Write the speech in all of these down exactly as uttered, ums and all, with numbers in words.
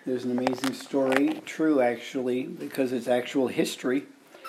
There's an amazing story, true actually, because it's actual history,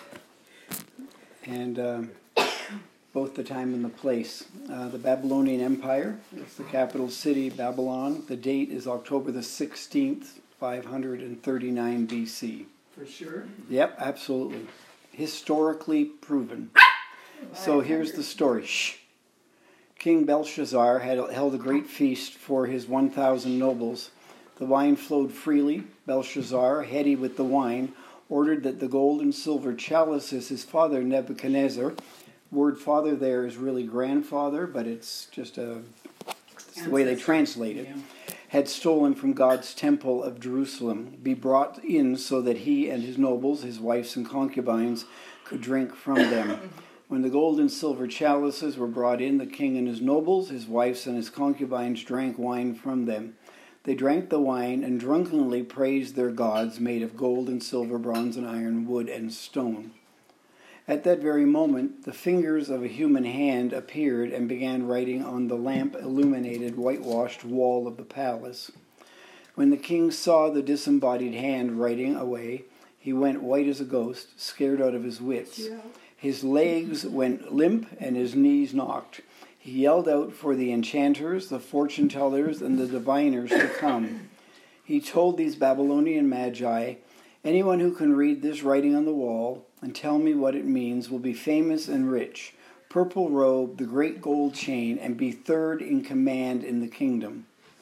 and um, both the time and the place. Uh, the Babylonian Empire, it's the capital city, Babylon. The date is October the sixteenth, five hundred thirty-nine B C. For sure? Yep, absolutely. Historically proven. So here's the story. Shh. King Belshazzar had held a great feast for his one thousand nobles. The wine flowed freely. Belshazzar, heady with the wine, ordered that the gold and silver chalices his father Nebuchadnezzar, word father there is really grandfather, but it's just a it's the way they translate it, yeah. had stolen from God's temple of Jerusalem, be brought in so that he and his nobles, his wives and concubines, could drink from them. When the gold and silver chalices were brought in, the king and his nobles, his wives and his concubines drank wine from them. They drank the wine and drunkenly praised their gods made of gold and silver, bronze and iron, wood and stone. At that very moment, the fingers of a human hand appeared and began writing on the lamp-illuminated, whitewashed wall of the palace. When the king saw the disembodied hand writing away, he went white as a ghost, scared out of his wits. Yeah. His legs went limp and his knees knocked. He yelled out for the enchanters, the fortune-tellers, and the diviners to come. He told these Babylonian magi, anyone who can read this writing on the wall and tell me what it means will be famous and rich, purple robe, the great gold chain, and be third in command in the kingdom.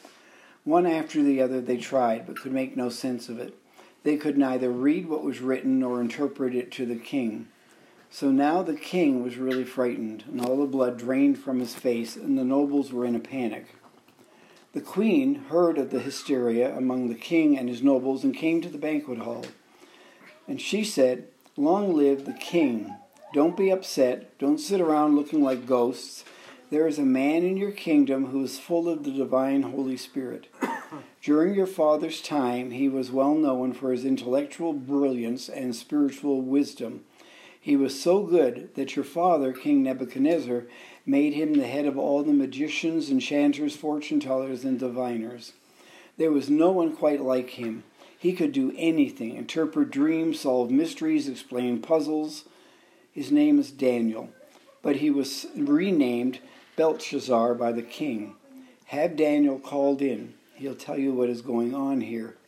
One after the other they tried, but could make no sense of it. They could neither read what was written nor interpret it to the king. So now the king was really frightened, and all the blood drained from his face, and the nobles were in a panic. The queen heard of the hysteria among the king and his nobles and came to the banquet hall. And she said, long live the king. Don't be upset. Don't sit around looking like ghosts. There is a man in your kingdom who is full of the divine Holy Spirit. During your father's time, he was well known for his intellectual brilliance and spiritual wisdom. He was so good that your father, King Nebuchadnezzar, made him the head of all the magicians, enchanters, fortune-tellers, and diviners. There was no one quite like him. He could do anything, interpret dreams, solve mysteries, explain puzzles. His name is Daniel, but he was renamed Belshazzar by the king. Have Daniel called in. He'll tell you what is going on here.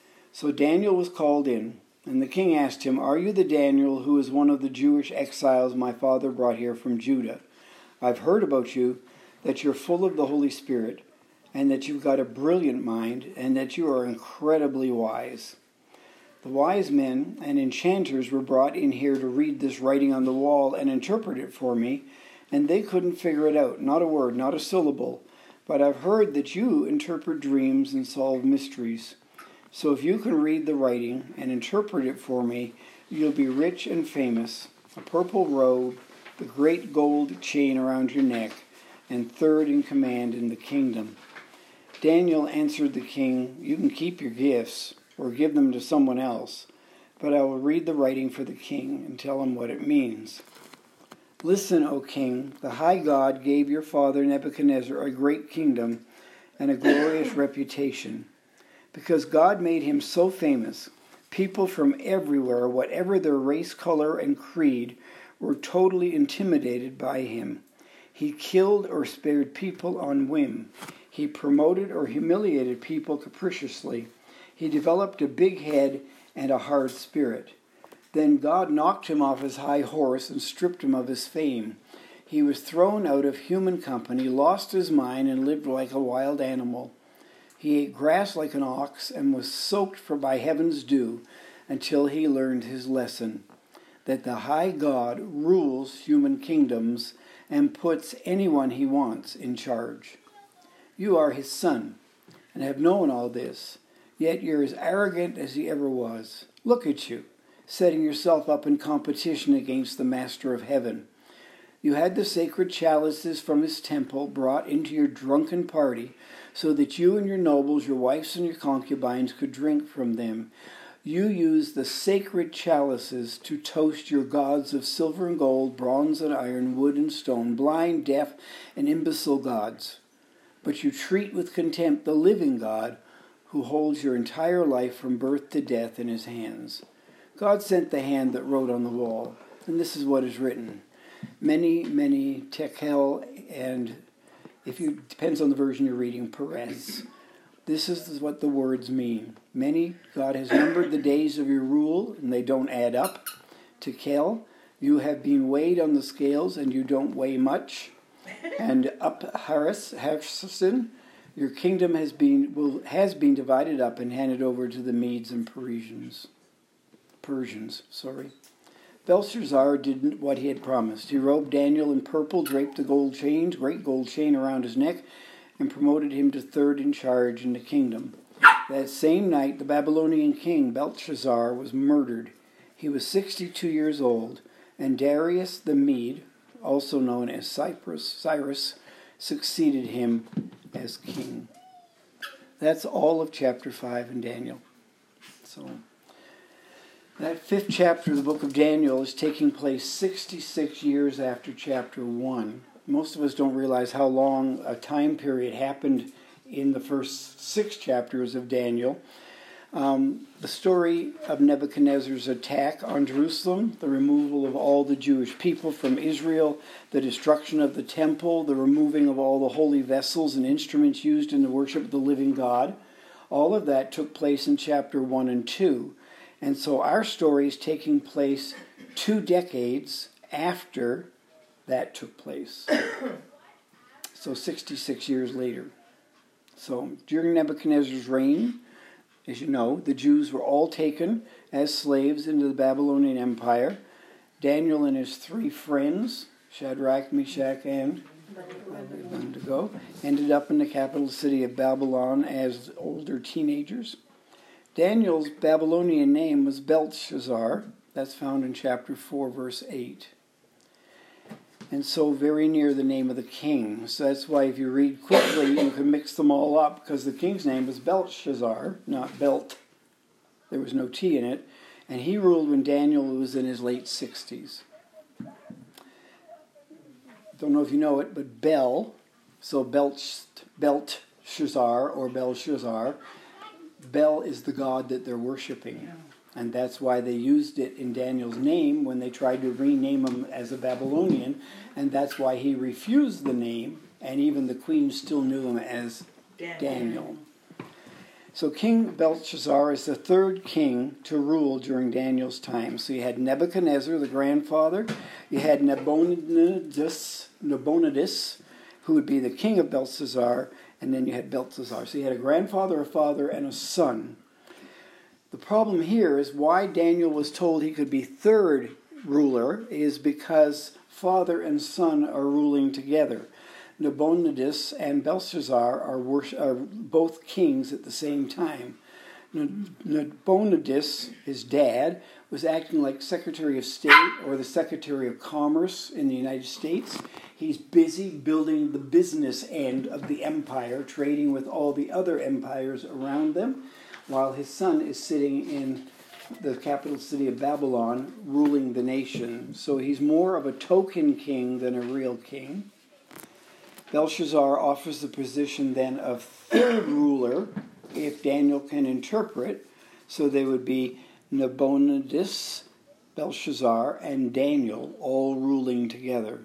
So Daniel was called in. And the king asked him, are you the Daniel who is one of the Jewish exiles my father brought here from Judah? I've heard about you, that you're full of the Holy Spirit, and that you've got a brilliant mind, and that you are incredibly wise. The wise men and enchanters were brought in here to read this writing on the wall and interpret it for me, and they couldn't figure it out, not a word, not a syllable. But I've heard that you interpret dreams and solve mysteries. So if you can read the writing and interpret it for me, you'll be rich and famous, a purple robe, the great gold chain around your neck, and third in command in the kingdom. Daniel answered the king, you can keep your gifts or give them to someone else, but I will read the writing for the king and tell him what it means. Listen, O king, the high God gave your father Nebuchadnezzar a great kingdom and a glorious reputation. Because God made him so famous, people from everywhere, whatever their race, color, and creed, were totally intimidated by him. He killed or spared people on whim. He promoted or humiliated people capriciously. He developed a big head and a hard spirit. Then God knocked him off his high horse and stripped him of his fame. He was thrown out of human company, lost his mind, and lived like a wild animal. He ate grass like an ox and was soaked for by heaven's dew until he learned his lesson, that the high God rules human kingdoms and puts anyone he wants in charge. You are his son and have known all this, yet you're as arrogant as he ever was. Look at you, setting yourself up in competition against the master of heaven. You had the sacred chalices from his temple brought into your drunken party so that you and your nobles, your wives and your concubines could drink from them. You used the sacred chalices to toast your gods of silver and gold, bronze and iron, wood and stone, blind, deaf, and imbecile gods. But you treat with contempt the living God who holds your entire life from birth to death in his hands. God sent the hand that wrote on the wall, and this is what is written. Many, many tekel, and if you depends on the version you're reading, Perez. This is what the words mean. Many, God has numbered the days of your rule, and they don't add up. Tekel, you have been weighed on the scales, and you don't weigh much. And up Haris, Harsin, your kingdom has been will has been divided up and handed over to the Medes and Persians. Persians, sorry. Belshazzar did what he had promised. He robed Daniel in purple, draped the gold chains, great gold chain around his neck, and promoted him to third in charge in the kingdom. That same night, the Babylonian king Belshazzar was murdered. He was sixty-two years old, and Darius the Mede, also known as Cyprus, Cyrus, succeeded him as king. That's all of chapter five in Daniel. So that fifth chapter of the book of Daniel is taking place sixty-six years after chapter one. Most of us don't realize how long a time period happened in the first six chapters of Daniel. Um, the story of Nebuchadnezzar's attack on Jerusalem, the removal of all the Jewish people from Israel, the destruction of the temple, the removing of all the holy vessels and instruments used in the worship of the living God, all of that took place in chapter one and two. And so our story is taking place two decades after that took place. So sixty-six years later. So during Nebuchadnezzar's reign, as you know, the Jews were all taken as slaves into the Babylonian Empire. Daniel and his three friends, Shadrach, Meshach, and Abednego, ended up in the capital city of Babylon as older teenagers. Daniel's Babylonian name was Belshazzar. That's found in chapter four, verse eight. And so very near the name of the king. So that's why if you read quickly, you can mix them all up, because the king's name was Belshazzar, not Belt. There was no T in it. And he ruled when Daniel was in his late sixties. Don't know if you know it, but Bel, so Belt, Belteshazzar or Belshazzar, Bel is the god that they're worshiping. And that's why they used it in Daniel's name when they tried to rename him as a Babylonian. And that's why he refused the name, and even the queen still knew him as Daniel. Daniel. So King Belshazzar is the third king to rule during Daniel's time. So you had Nebuchadnezzar, the grandfather. You had Nabonidus, Nabonidus, who would be the king of Belshazzar. And then you had Belshazzar. So you had a grandfather, a father, and a son. The problem here is why Daniel was told he could be third ruler is because father and son are ruling together. Nabonidus and Belshazzar are, worship, are both kings at the same time. Nabonidus, his dad, was acting like Secretary of State or the Secretary of Commerce in the United States. He's busy building the business end of the empire, trading with all the other empires around them, while his son is sitting in the capital city of Babylon, ruling the nation. So he's more of a token king than a real king. Belshazzar offers the position then of third ruler, if Daniel can interpret. So they would be Nabonidus, Belshazzar, and Daniel all ruling together.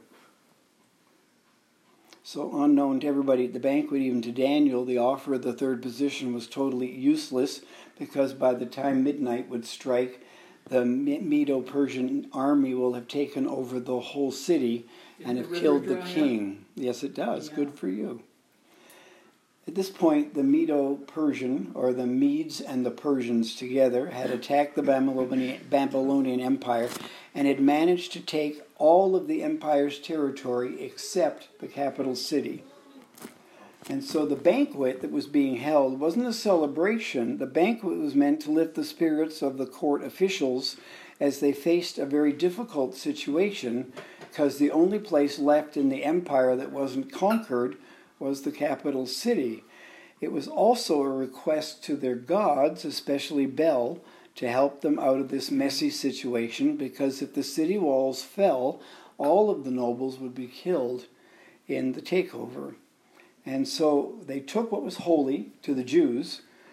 So unknown to everybody at the banquet, even to Daniel, the offer of the third position was totally useless, because by the time midnight would strike, the Medo-Persian army will have taken over the whole city and have killed the king. Yes, it does. Yeah. Good for you. At this point, the Medo-Persian, or the Medes and the Persians together, had attacked the Babylonian Empire and had managed to take all of the empire's territory except the capital city. And so the banquet that was being held wasn't a celebration. The banquet was meant to lift the spirits of the court officials as they faced a very difficult situation, because the only place left in the empire that wasn't conquered was the capital city. It was also a request to their gods, especially Bel, to help them out of this messy situation, because if the city walls fell, all of the nobles would be killed in the takeover. And so they took what was holy to the Jews,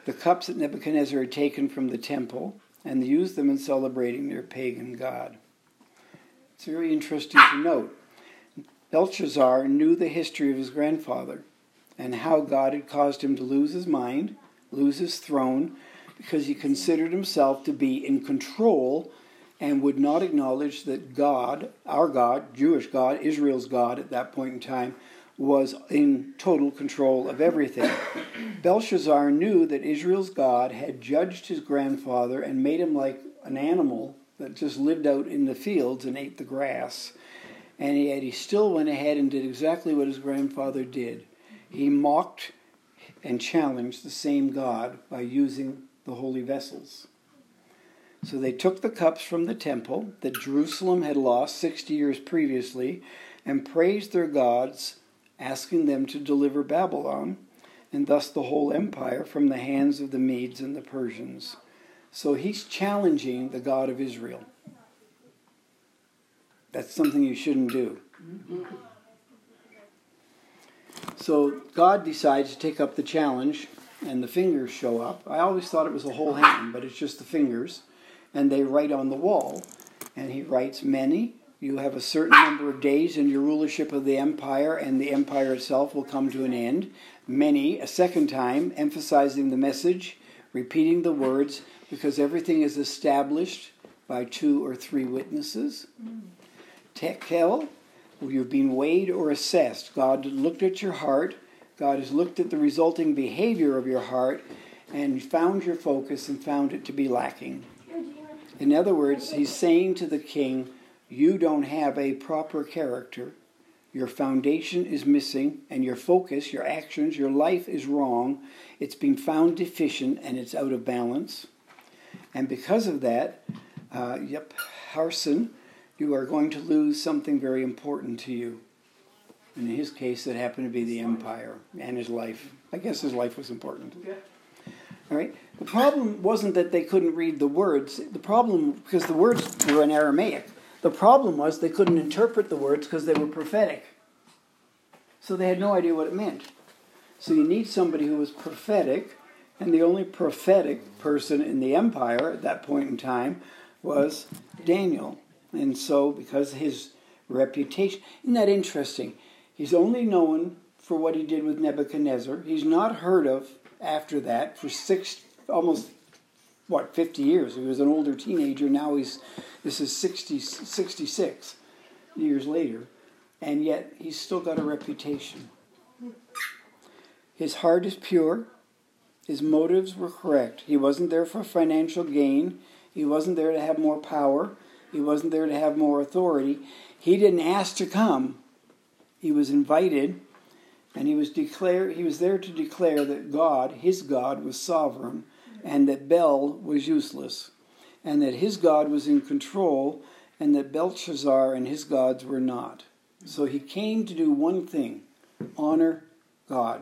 the cups that Nebuchadnezzar had taken from the temple and used them in celebrating their pagan god. It's very interesting to note. Belshazzar knew the history of his grandfather and how God had caused him to lose his mind, lose his throne, because he considered himself to be in control and would not acknowledge that God, our God, Jewish God, Israel's God at that point in time, was in total control of everything. Belshazzar knew that Israel's God had judged his grandfather and made him like an animal that just lived out in the fields and ate the grass. And yet he still went ahead and did exactly what his grandfather did. He mocked and challenged the same God by using the holy vessels. So they took the cups from the temple that Jerusalem had lost sixty years previously and praised their gods, asking them to deliver Babylon, and thus the whole empire, from the hands of the Medes and the Persians. So he's challenging the God of Israel. That's something you shouldn't do. So God decides to take up the challenge, and the fingers show up. I always thought it was a whole hand, but it's just the fingers. And they write on the wall. And he writes, many. You have a certain number of days in your rulership of the empire, and the empire itself will come to an end. Many, a second time, emphasizing the message, repeating the words, because everything is established by two or three witnesses. Tekel, you've been weighed or assessed. God looked at your heart. God has looked at the resulting behavior of your heart and found your focus and found it to be lacking. In other words, he's saying to the king, you don't have a proper character. Your foundation is missing, and your focus, your actions, your life is wrong. It's been found deficient, and it's out of balance. And because of that, uh, yep, Harson, you are going to lose something very important to you. And in his case, it happened to be the empire and his life. I guess his life was important. Okay. All right. The problem wasn't that they couldn't read the words. The problem, because the words were in Aramaic, the problem was they couldn't interpret the words because they were prophetic. So they had no idea what it meant. So you need somebody who was prophetic, and the only prophetic person in the empire at that point in time was Daniel. And so, because his reputation, isn't that interesting? He's only known for what he did with Nebuchadnezzar. He's not heard of after that for six, almost, what, fifty years. He was an older teenager. Now he's, this is sixty, sixty-six years later. And yet, he's still got a reputation. His heart is pure. His motives were correct. He wasn't there for financial gain. He wasn't there to have more power. He wasn't there to have more authority. He didn't ask to come. He was invited, and he was declare, he was there to declare that God, his God, was sovereign, and that Bel was useless, and that his God was in control, and that Belshazzar and his gods were not. So he came to do one thing, honor God.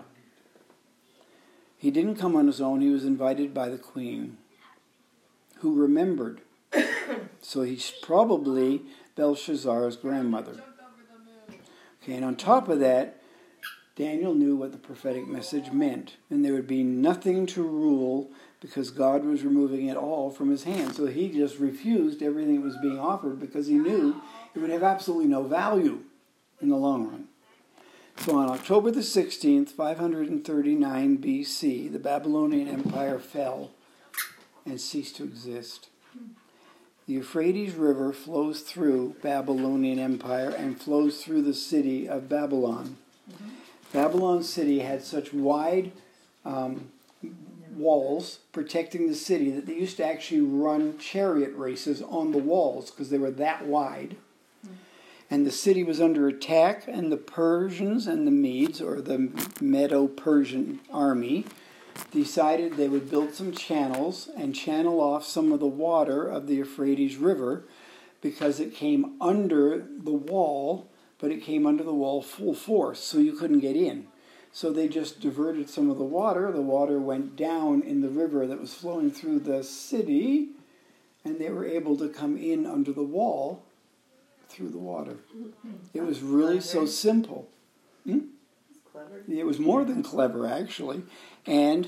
He didn't come on his own. He was invited by the queen, who remembered. So he's probably Belshazzar's grandmother. Okay, and on top of that, Daniel knew what the prophetic message meant, and there would be nothing to rule because God was removing it all from his hand. So he just refused everything that was being offered because he knew it would have absolutely no value in the long run. So on October the sixteenth, five hundred thirty-nine B C, the Babylonian Empire fell and ceased to exist. The Euphrates River flows through Babylonian Empire and flows through the city of Babylon. Mm-hmm. Babylon City had such wide um, walls protecting the city that they used to actually run chariot races on the walls because they were that wide. Mm-hmm. And the city was under attack, and the Persians and the Medes, or the Medo-Persian army, decided they would build some channels and channel off some of the water of the Euphrates River because it came under the wall, but it came under the wall full force, so you couldn't get in. So they just diverted some of the water. The water went down in the river that was flowing through the city, and they were able to come in under the wall through the water. It was really so simple. Hmm? It was more than clever, actually. And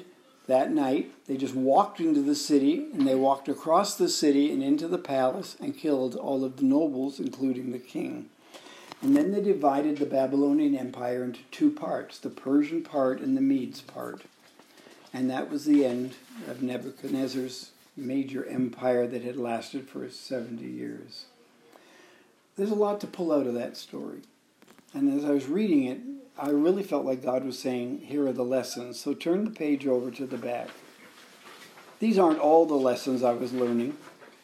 that night, they just walked into the city, and they walked across the city and into the palace and killed all of the nobles, including the king. And then they divided the Babylonian Empire into two parts, the Persian part and the Medes part. And that was the end of Nebuchadnezzar's major empire that had lasted for seventy years. There's a lot to pull out of that story. And as I was reading it, I really felt like God was saying, here are the lessons. So turn the page over to the back. These aren't all the lessons I was learning.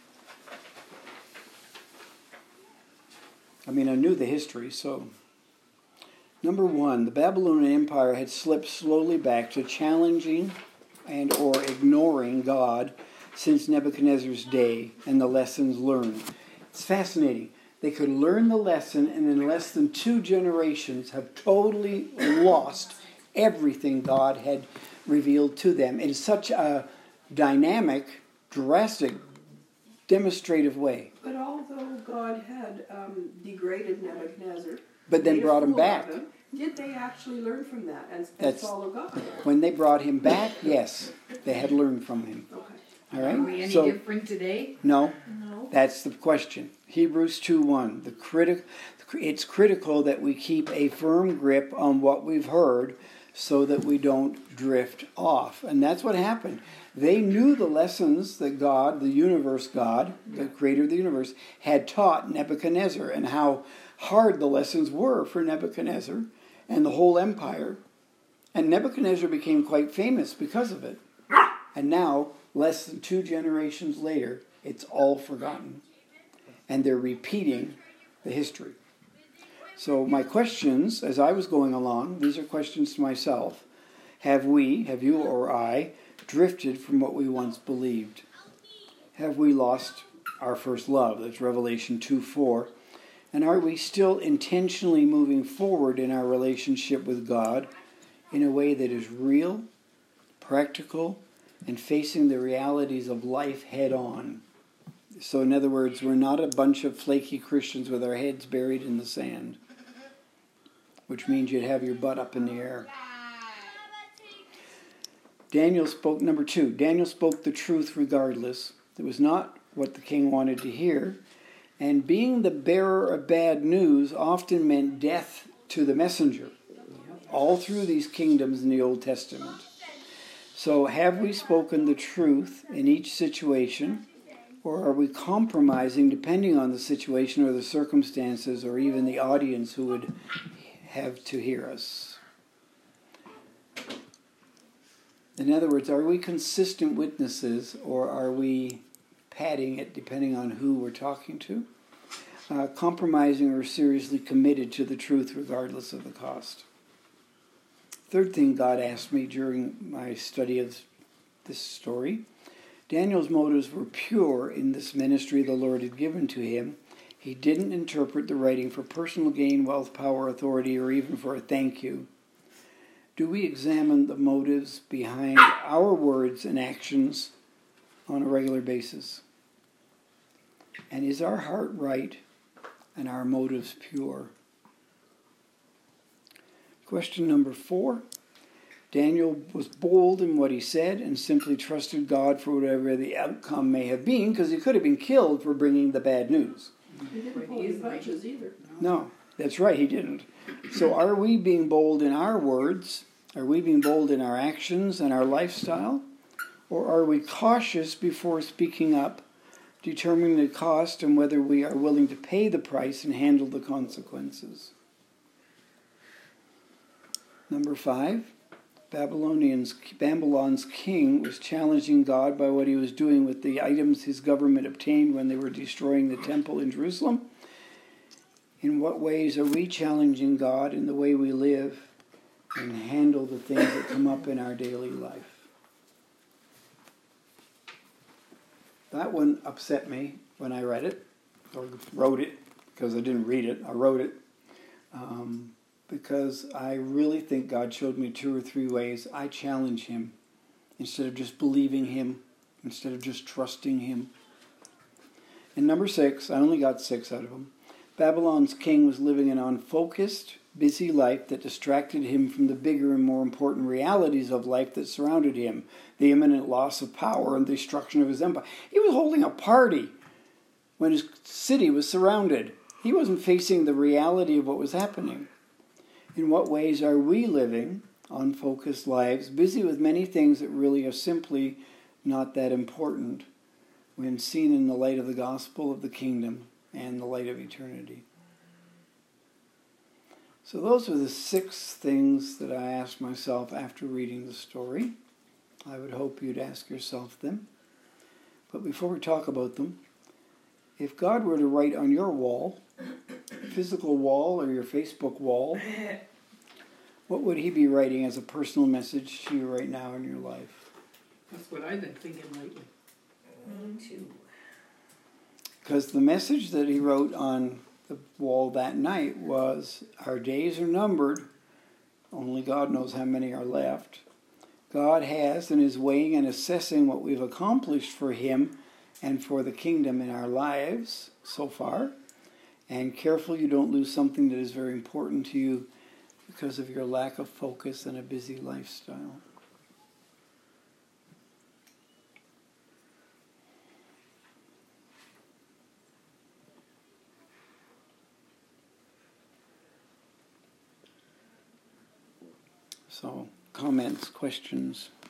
I mean, I knew the history, so. Number one, the Babylonian Empire had slipped slowly back to challenging and or ignoring God since Nebuchadnezzar's day and the lessons learned. It's fascinating. They could learn the lesson and in less than two generations have totally lost everything God had revealed to them in such a dynamic, drastic, demonstrative way. But although God had um, degraded Nebuchadnezzar, but then brought him back. Him, did they actually learn from that and, and That's, follow God? When they brought him back, yes, they had learned from him. Okay. All right? Are we any so, different today? No. No. That's the question. Hebrews two one. The criti- it's critical that we keep a firm grip on what we've heard so that we don't drift off. And that's what happened. They knew the lessons that God, the universe God, the creator of the universe, had taught Nebuchadnezzar and how hard the lessons were for Nebuchadnezzar and the whole empire. And Nebuchadnezzar became quite famous because of it. And now, less than two generations later, it's all forgotten. And they're repeating the history. So my questions, as I was going along, these are questions to myself. Have we, have you or I, drifted from what we once believed? Have we lost our first love? That's Revelation two four. And are we still intentionally moving forward in our relationship with God in a way that is real, practical, and facing the realities of life head on? So in other words, we're not a bunch of flaky Christians with our heads buried in the sand, which means you'd have your butt up in the air. Daniel spoke, number two, Daniel spoke the truth regardless. It was not what the king wanted to hear. And being the bearer of bad news often meant death to the messenger, all through these kingdoms in the Old Testament. So have we spoken the truth in each situation, or are we compromising depending on the situation or the circumstances or even the audience who would have to hear us? In other words, are we consistent witnesses, or are we padding it depending on who we're talking to? Uh, compromising or seriously committed to the truth regardless of the cost. Third thing God asked me during my study of this story, Daniel's motives were pure in this ministry the Lord had given to him. He didn't interpret the writing for personal gain, wealth, power, authority, or even for a thank you. Do we examine the motives behind our words and actions on a regular basis? And is our heart right and our motives pure? Question number four. Daniel was bold in what he said and simply trusted God for whatever the outcome may have been, because he could have been killed for bringing the bad news. He didn't pull his punches either. No, that's right, he didn't. So are we being bold in our words? Are we being bold in our actions and our lifestyle? Or are we cautious before speaking up, determining the cost and whether we are willing to pay the price and handle the consequences? Number five, Babylonians, Babylon's king was challenging God by what he was doing with the items his government obtained when they were destroying the temple in Jerusalem. In what ways are we challenging God in the way we live and handle the things that come up in our daily life? That one upset me when I read it, or wrote it, because I didn't read it. I wrote it. Um, because I really think God showed me two or three ways I challenge him instead of just believing him, instead of just trusting him. And number six, I only got six out of them. Babylon's king was living an unfocused, busy life that distracted him from the bigger and more important realities of life that surrounded him, the imminent loss of power and the destruction of his empire. He was holding a party when his city was surrounded. He wasn't facing the reality of what was happening. In what ways are we living unfocused lives, busy with many things that really are simply not that important when seen in the light of the gospel of the kingdom and the light of eternity? So those are the six things that I asked myself after reading the story. I would hope you'd ask yourself them. But before we talk about them, if God were to write on your wall, physical wall or your Facebook wall, what would he be writing as a personal message to you right now in your life? That's what I've been thinking lately. Me too. Because the message that he wrote on the wall that night was, our days are numbered. Only God knows how many are left. God has and is weighing and assessing what we've accomplished for him and for the kingdom in our lives so far. And careful you don't lose something that is very important to you because of your lack of focus and a busy lifestyle. So, comments, questions?